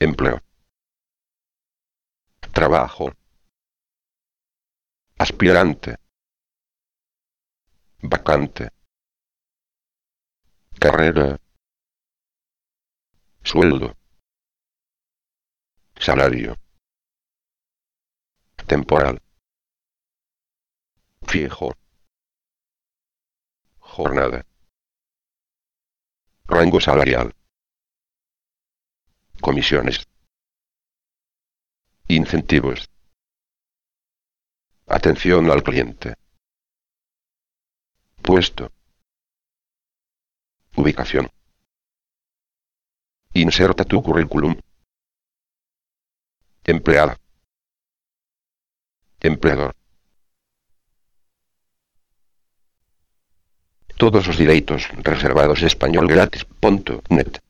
Empleo. Trabajo. Aspirante. Vacante. Carrera. Sueldo. Salario. Temporal. Fijo. Jornada. Rango salarial. Comisiones. Incentivos. Atención al cliente. Puesto. Ubicación. Inserta tu currículum. Empleada. Empleador. Todos os direitos reservados españolgratis.net.